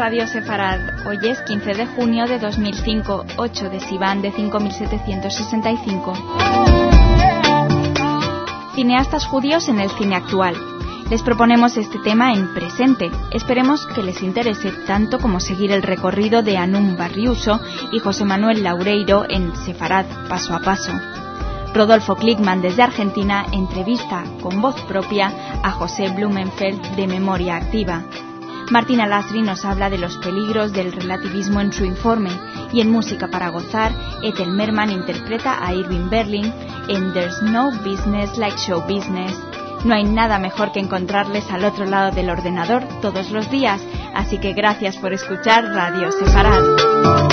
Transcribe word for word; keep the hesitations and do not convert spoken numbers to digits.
Radio Sefarad. Hoy es quince de junio de dos mil cinco, ocho de Sivan de cinco mil setecientos sesenta y cinco. Cineastas judíos en el cine actual. Les proponemos este tema en presente. Esperemos que les interese tanto como seguir el recorrido de Anum Barriuso y José Manuel Laureiro en Sefarad, paso a paso. Rodolfo Klickman desde Argentina entrevista con voz propia a José Blumenfeld de Memoria Activa. Martina Lasri nos habla de los peligros del relativismo en su informe, y en Música para Gozar, Ethel Merman interpreta a Irving Berlin en There's No Business Like Show Business. No hay nada mejor que encontrarles al otro lado del ordenador todos los días, así que gracias por escuchar Radio Sefarad.